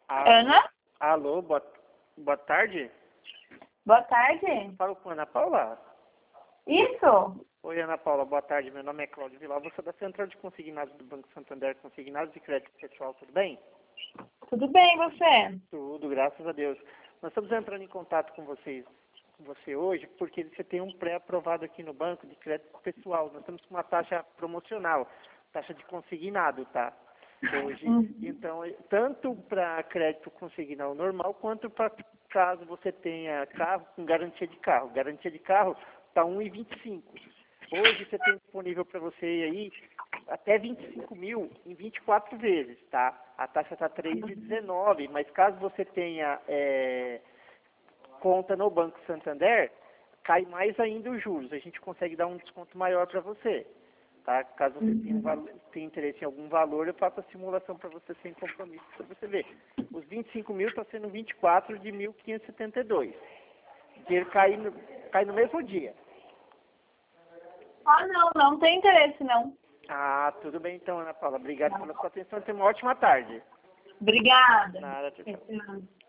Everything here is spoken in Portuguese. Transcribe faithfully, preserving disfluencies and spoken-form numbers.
Alô? Ana? Alô, boa, boa tarde. Boa tarde. Falo com a Ana Paula. Isso? Oi, Ana Paula, boa tarde. Meu nome é Cláudio Vilar. Você é da Central de Consignados do Banco Santander, Consignados de Crédito Pessoal, tudo bem? Tudo bem, e você? Tudo, graças a Deus. Nós estamos entrando em contato com vocês, com você hoje, porque você tem um pré-aprovado aqui no banco de crédito pessoal. Nós estamos com uma taxa promocional, taxa de consignado, tá? Hoje. Uhum. Então, tanto para crédito consignado normal, quanto para caso você tenha carro com garantia de carro. Garantia de carro está um vírgula vinte e cinco. Hoje você tem disponível para você aí até vinte e cinco mil em vinte e quatro vezes, tá? A taxa está três vírgula dezenove, mas caso você tenha é, conta no Banco Santander, cai mais ainda os juros. A gente consegue dar um desconto maior para você, tá? Caso você tenha, um valor, tenha interesse em algum valor, eu faço a simulação para você sem compromisso, para você ver. Os vinte e cinco mil está sendo vinte e quatro de mil quinhentos e setenta e dois. O dinheiro cai no, cai no mesmo dia. Ah, não, não tem interesse, não. Ah, tudo bem então, Ana Paula. Obrigado pela sua atenção. Tenha uma ótima tarde. Obrigada. Nada, tchau, tchau.